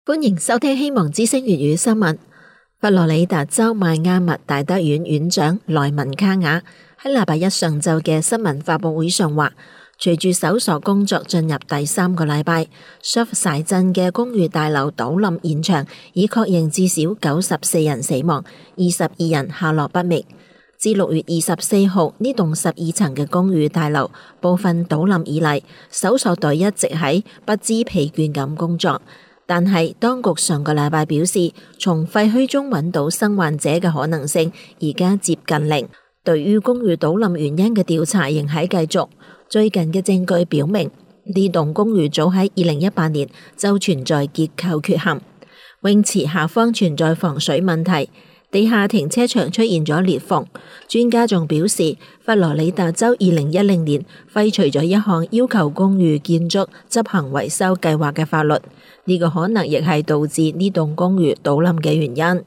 歡迎收聽希望之聲粵語新聞。佛羅里達州邁阿密大德院院長萊文卡雅喺禮拜一上晝嘅新聞發佈會上話，隨住搜索工作進入第3個禮拜，Surfside 鎮嘅公寓大樓倒冧現場已確認至少94人死亡，22人下落不明。自6月24號呢棟12層嘅公寓大樓部分倒冧以嚟，搜索隊一直喺不知疲倦咁工作。但係當局上個禮拜表示，從廢墟中揾到生還者嘅可能性而家接近零。對於公寓倒冧原因嘅調查仍喺繼續。最近嘅證據表明，呢棟公寓早喺2018年就存在結構缺陷，泳池下方存在防水問題，地下停車場出現咗裂縫。專家仲表示，佛羅里達州2010年廢除咗一項要求公寓建築執行維修計劃嘅法律，呢個可能亦係導致呢棟公寓倒冧嘅原因。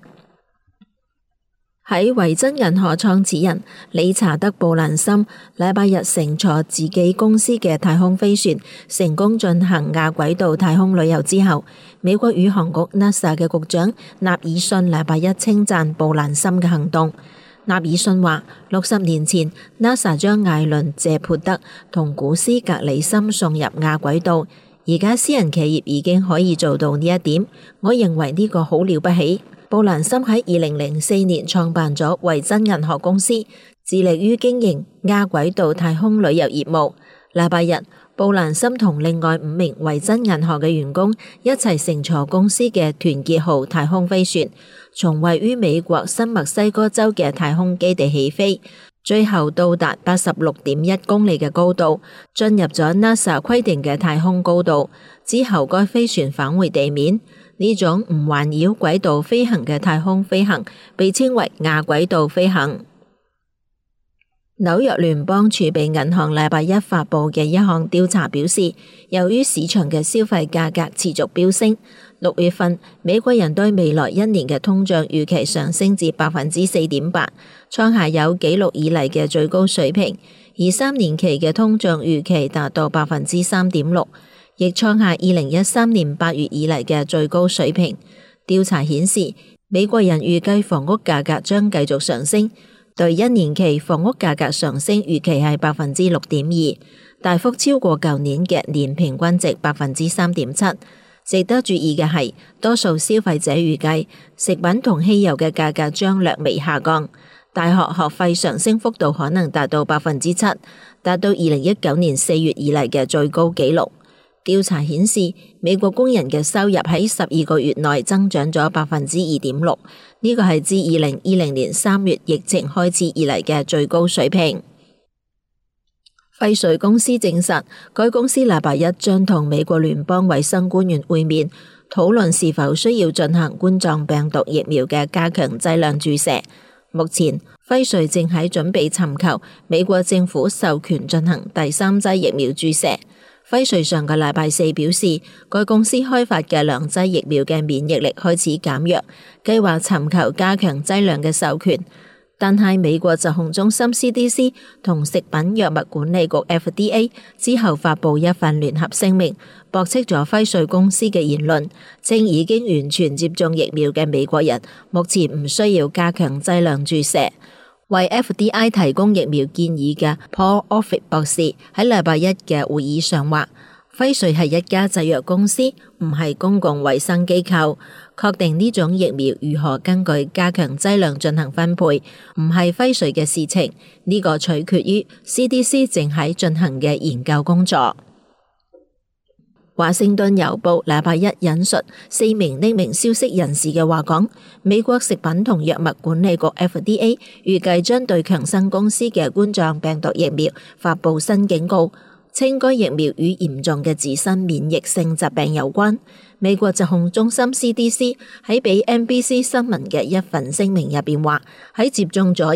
喺維珍銀河創始人理查德布蘭森禮拜日乘坐自己公司嘅太空飛船成功進行亞軌道太空旅遊之後，美國宇航局 NASA 嘅局長納爾遜禮拜一稱讚布蘭森嘅行動。納爾遜話：60年前 NASA 將艾倫謝潑德同古斯格里森送入亞軌道，而家私人企業已經可以做到呢一點，我認為呢個好了不起。布蘭森喺2004年創辦咗維珍銀河公司，致力於經營亞軌道太空旅遊業務。禮拜日，布蘭森同另外5名維珍銀河嘅員工一齊乘坐公司嘅團結號太空飛船，從位於美國新墨西哥州嘅太空基地起飛，最後到達86.1公里嘅高度，進入咗 NASA 規定嘅太空高度。之後該飛船返回地面。呢種唔環繞軌道飛行嘅太空飛行被稱為亞軌道飛行。紐約聯邦儲備銀行禮拜一發佈嘅一項調查表示，由於市場嘅消費價格持續飆升，6月份美國人對未來1年嘅通脹預期上升至 4.8%， 創下有紀錄以嚟嘅最高水平，而3年期嘅通脹預期達到 3.6%。亦創下2013年8月以嚟嘅最高水平。調查顯示，美國人預計房屋價格將繼續上升，對1年期房屋價格上升預期係 6.2%， 大幅超過舊年嘅年平均值 3.7%。值得注意嘅係，多數消費者預計食品同汽油嘅價格將略微下降。大學學費上升幅度可能達到 7%， 達到2019年4月以嚟嘅最高紀錄。調查顯示，美國工人嘅收入喺12個月內增長咗 2.6%， 呢個係自2020年3月疫情開始以嚟嘅最高水平。輝瑞公司證實，該公司禮拜一將同美國聯邦衛生官員會面，討論是否需要進行冠狀病毒疫苗嘅加強劑量注射。目前，輝瑞正喺準備尋求美國政府授權進行第3劑疫苗注射。輝瑞上個禮拜四表示，該公司開發嘅2劑疫苗嘅免疫力開始減弱，計劃尋求加強劑量嘅授權。但係美國疾控中心 CDC 同食品藥物管理局 FDA 之後發佈一份聯合聲明，駁斥咗輝瑞公司嘅言論，稱已經完全接種疫苗嘅美國人目前唔需要加強劑量注射。為 FDA 提供疫苗建議嘅 Paul Offit 博士喺禮拜一嘅會議上話，輝瑞係一家製藥公司，唔係公共衛生機構，確定呢種疫苗如何根據加強劑量進行分配，唔係輝瑞嘅事情，呢個取決於 CDC 正喺進行嘅研究工作。華盛頓郵報禮拜一引述4名匿名消息人士嘅話講，美國食品同藥物管理局 FDA 預計將對強生公司嘅冠狀病毒疫苗發佈新警告，稱該疫苗與嚴重嘅自身免疫性疾病有關。美國疾控中心 CDC 喺俾 NBC 新聞嘅一份聲明入邊話，喺接種咗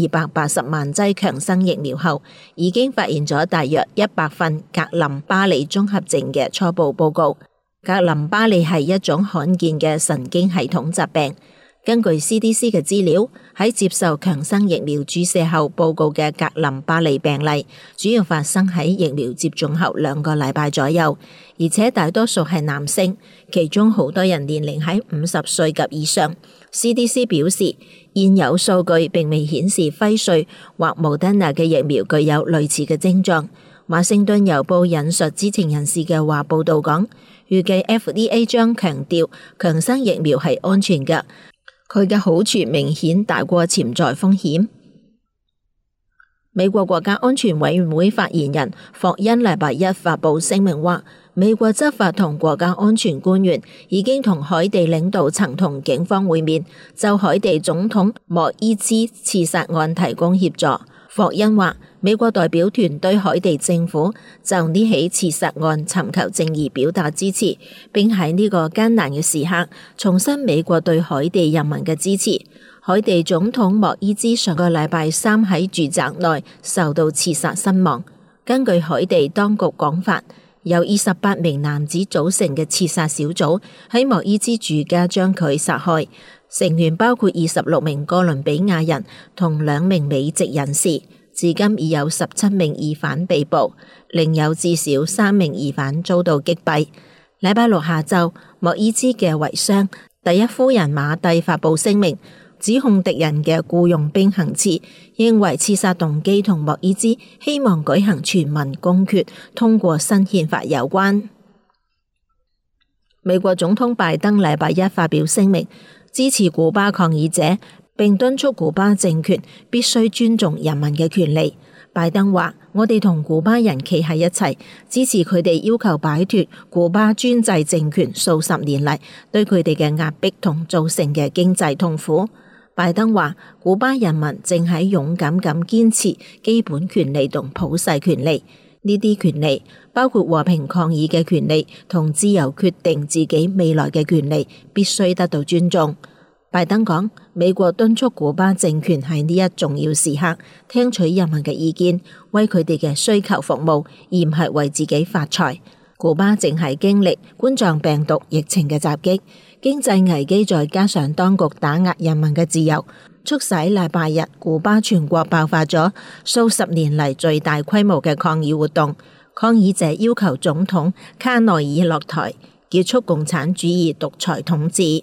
1280萬劑強生疫苗後，已經發現咗大約100份格林巴利綜合症嘅初步報告。格林巴利係一種罕見嘅神經系統疾病， 根據 CDC 嘅資料，喺接受強生疫苗注射後報告嘅格林巴利病例，主要發生喺疫苗接種後2個禮拜左右，而且大多數係男性，其中好多人年齡喺50歲及以上。CDC 表示，現有數據並未顯示輝瑞或莫德納嘅疫苗具有類似嘅症狀。華盛頓郵報引述知情人士嘅話報道講，預計 FDA 將強調強生疫苗係安全嘅，佢嘅好處明顯大過潛在風險。美國國家安全委員會發言人霍恩禮拜一發布聲明話，美國執法同國家安全官員已經同海地領導層同警方會面，就海地總統莫伊茲刺殺案提供協助。霍恩話，美國代表團對海地政府就呢起刺殺案尋求正義表達支持，並喺呢個艱難嘅時刻重申美國對海地人民嘅支持。海地總統莫伊茲上個禮拜三喺住宅內受到刺殺身亡。根據海地當局講法，由28名男子組成嘅刺殺小組喺莫伊茲住家將佢殺害，成員包括26名哥倫比亞人同2名美籍人士。至今已有17名疑犯被捕，另有至少3名疑犯遭到擊斃。禮拜六下晝，莫伊茲嘅遺孀第一夫人馬蒂發布聲明，指控敵人嘅僱傭兵行刺，認為刺殺動機同莫伊茲希望舉行全民公決通過新憲法有關。美國總統拜登禮拜一發表聲明，支持古巴抗議者，並敦促古巴政權必須尊重人民嘅權利。拜登話：我哋同古巴人企喺一齊，支持佢哋要求擺脫古巴專制政權數十年嚟對佢哋嘅壓迫同造成嘅經濟痛苦。拜登話：古巴人民正喺勇敢咁堅持基本權利同普世權利，呢啲權利包括和平抗議嘅權利同自由決定自己未來嘅權利，必須得到尊重。拜登講，美國敦促古巴政權喺呢一重要時刻聽取人民嘅意見，為佢哋嘅需求服務，而唔係為自己發財。古巴正係經歷冠狀病毒疫情嘅襲擊，經濟危機再加上當局打壓人民嘅自由，促使禮拜日古巴全國爆發咗數十年嚟最大規模嘅抗議活動。抗議者要求總統卡內爾落台，結束共產主義獨裁統治。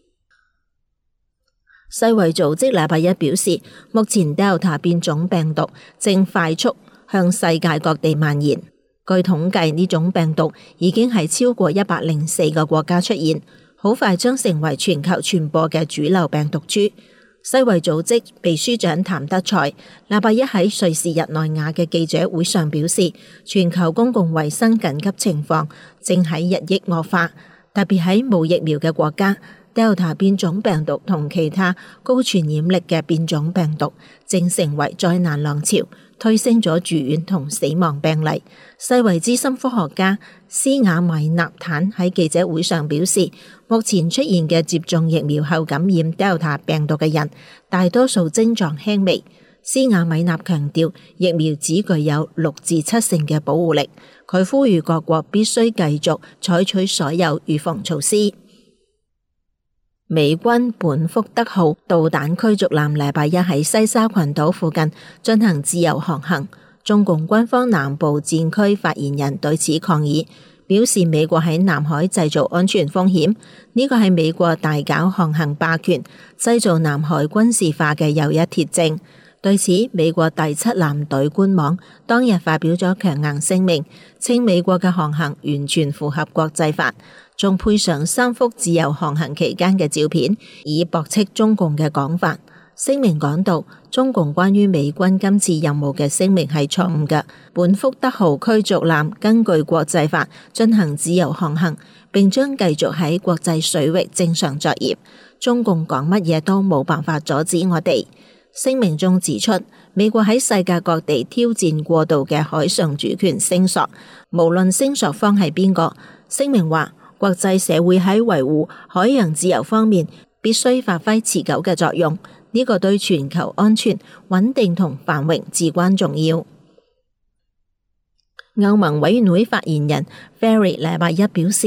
世衛組織禮拜一表示，目前 Delta 變種病毒正快速向世界各地蔓延。據統計，呢種病毒已經喺超過104個國家出現，好快將成為全球傳播嘅主流病毒株。世衛組織秘書長譚德賽禮拜一喺瑞士日內瓦嘅記者會上表示，全球公共衛生緊急情況正喺日益惡化，特別喺冇疫苗嘅國家。Delta 變種病毒同其他高傳染力嘅變種病毒正成為災難浪潮，推升咗住院同死亡病例。世衛資深科學家斯瓦米納坦喺記者會上表示，目前出現嘅接種疫苗後感染 Delta 病毒嘅人，大多數症狀輕微。斯瓦米納強調，疫苗只具有6至7成嘅保護力。佢呼籲各國必須繼續採取所有預防措施。美軍本福德號導彈驅逐艦禮拜一喺西沙群島附近進行自由航行。中共軍方南部戰區發言人對此抗議，表示美國喺南海製造安全風險，呢個係美國大搞航行霸權、製造南海軍事化嘅又一鐵證。對此，美國第7艦隊官網當日發表咗強硬聲明，稱美國嘅航行完全符合國際法，仲配上3幅自由航行期間嘅照片，以駁斥中共嘅講法。聲明講到，中共關於美軍今次任務嘅聲明係錯誤嘅。本福德號驅逐艦根據國際法進行自由航行，並將繼續喺國際水域正常作業。中共講乜嘢都冇辦法阻止我哋。聲明中指出，美國喺世界各地挑戰過度嘅海上主權聲索，無論聲索方係邊個。聲明話，國際社會喺維護海洋自由方面必須發揮持久嘅作用，呢個對全球安全、穩定同繁榮至關重要。歐盟委員會發言人 Ferry 禮拜一表示，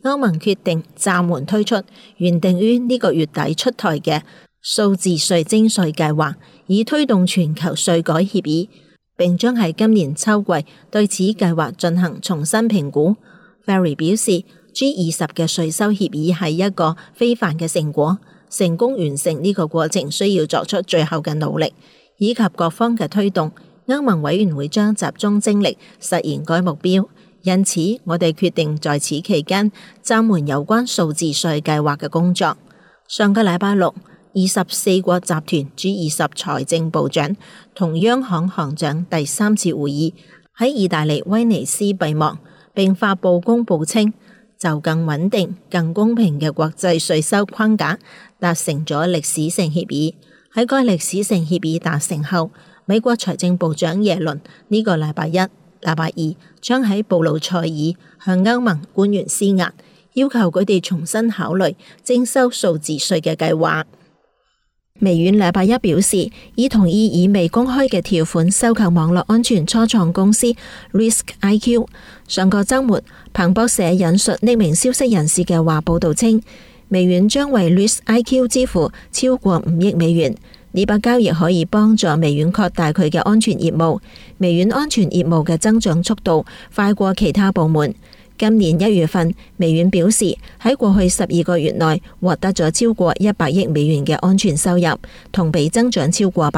歐盟決定暫緩推出原定於呢個月底出台嘅數字稅徵稅計劃，以推動全球稅改協議，並將喺今年秋季對此計劃進行重新評估。Ferry 表示 ，G20 嘅稅收協議係一個非凡嘅成果，成功完成呢個過程需要作出最後嘅努力，以及各方嘅推動。歐盟委員會將集中精力實現該目標，因此我哋決定在此期間暫緩有關數字稅計劃嘅工作。上個禮拜六，24國集團 G20 財政部長同央行行長第3次會議喺意大利威尼斯閉幕，並發佈公報稱，就更穩定、更公平嘅國際稅收框架達成咗歷史性協議。喺該歷史性協議達成後，美國財政部長耶倫呢個禮拜一、禮拜二將喺布魯塞爾向歐盟官員施壓，要求佢哋重新考慮徵收數字稅嘅計劃。微軟禮拜一表示，已同意以未公開嘅條款收購網絡安全初創公司 RiskIQ。上個週末，彭博社引述匿名消息人士嘅話報道稱，微軟將為 RiskIQ 支付超過5億美元。呢筆交易可以幫助微軟擴大佢嘅安全業務。微軟安全業務嘅增長速度快過其他部門。今年1月份，微軟表示喺過去12個月內獲得咗超過100億美元嘅安全收入，同比增長超過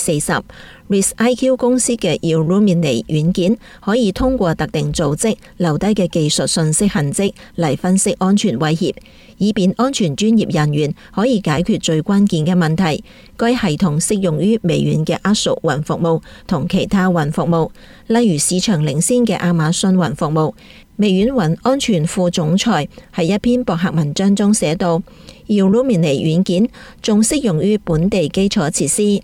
40%。RiskIQ 公司嘅 Illumini 軟件可以通過特定組織留低嘅技術信息痕跡嚟分析安全威脅，以便安全專業人員可以解決最關鍵嘅問題。該系統適用於微軟嘅 Azure 雲服務同其他雲服務，例如市場領先嘅亞馬遜雲服務。微軟雲安全副總裁喺一篇博客文章中寫道 ，Illumini 軟件仲適用於本地基礎設施。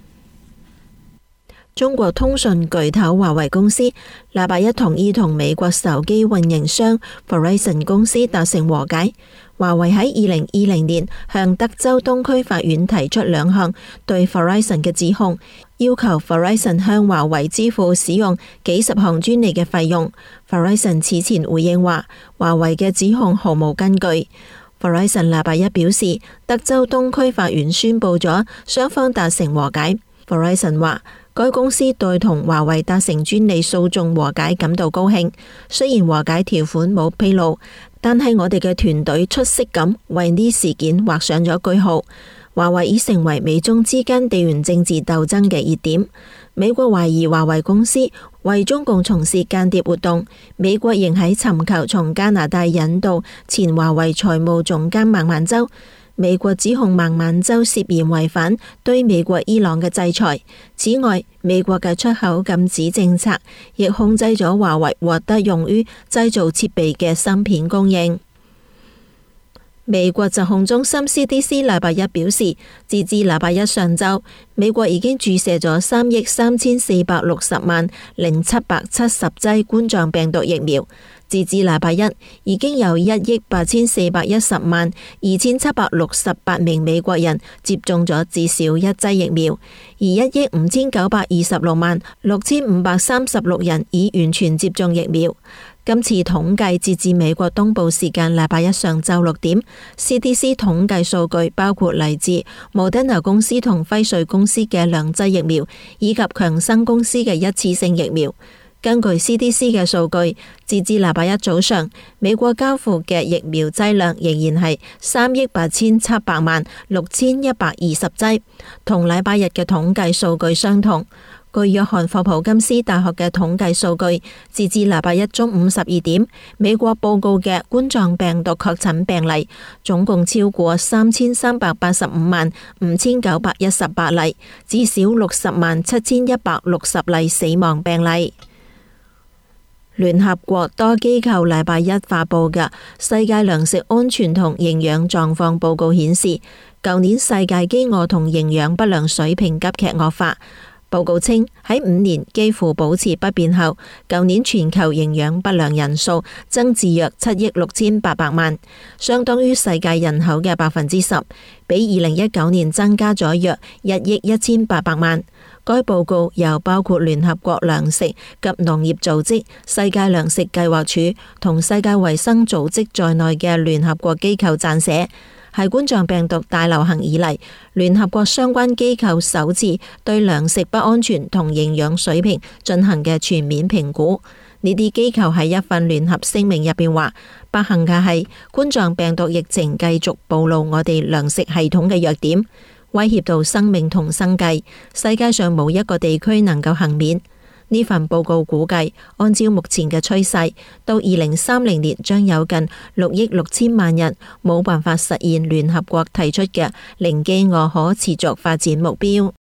中國通訊巨頭華為公司禮拜一同意同美國手機運營商 Verizon 公司達成和解。華為喺2020年向德州東區法院提出2項對 Verizon 嘅指控，要求 Verizon 向華為支付使用幾十項專利嘅費用。Verizon 此前回應話，華為嘅指控毫無根據。Verizon 禮拜一表示，德州東區法院宣布咗雙方達成和解。Verizon 話，該公司對同華為達成專利訴訟和解感到高興，雖然和解條款冇披露，但係我哋嘅團隊出色咁為呢事件畫上咗句號。華為已成為美中之間地緣政治鬥爭嘅熱點。美國懷疑華為公司為中共從事間諜活動，美國仍喺尋求從加拿大引渡前華為財務總監孟晚舟。美國指控孟晚舟涉嫌違反對美國伊朗嘅制裁。此外，美國嘅出口禁止政策亦控制咗華為獲得用於製造設備嘅芯片供應。美國疾控中心 CDC 禮拜一表示，截至禮拜一上晝，美國已經注射咗334600770劑冠狀病毒疫苗。截至禮拜一，已經有184102768名美國人接種咗至少1劑疫苗，而159266536人已完全接種疫苗。今次統計截至美國東部時間禮拜一上晝6點 ，CDC 統計數據包括嚟自莫德納公司同輝瑞公司嘅2劑疫苗，以及強生公司嘅一次性疫苗。根據 CDC 嘅數據，截至禮拜一早上，美國交付嘅疫苗劑量仍然係387,000,6120劑，同禮拜日嘅統計數據相同。據約翰霍普金斯大學嘅統計數據，截至禮拜一中午12點，美國報告嘅冠狀病毒確診病例總共超過3,385,5918例，至少60,7,160例死亡病例。聯合國多機構禮拜一發佈嘅世界糧食安全同營養狀況報告顯示，舊年世界飢餓同營養不良水平急劇惡化。報告稱，喺5年幾乎保持不變後，舊年全球營養不良人數增至約7億6800萬，相當於世界人口嘅10%，比2019年增加咗約1億1800萬。 該報告由包括聯合國糧食及農業組織、世界糧食計劃署同世界衛生組織在內嘅聯合國機構撰寫，係冠狀病毒大流行以嚟，聯合國相關機構首次對糧食不安全同營養水平進行嘅全面評估。呢啲機構喺一份聯合聲明入邊話，不幸嘅係冠狀病毒疫情繼續暴露我哋糧食系統嘅弱點，威脅到生命同生計，世界上冇一個地區能夠幸免。呢份報告估計，按照目前嘅趨勢，到2030年將有近6億6千萬人冇辦法實現聯合國提出嘅零飢餓可持續發展目標。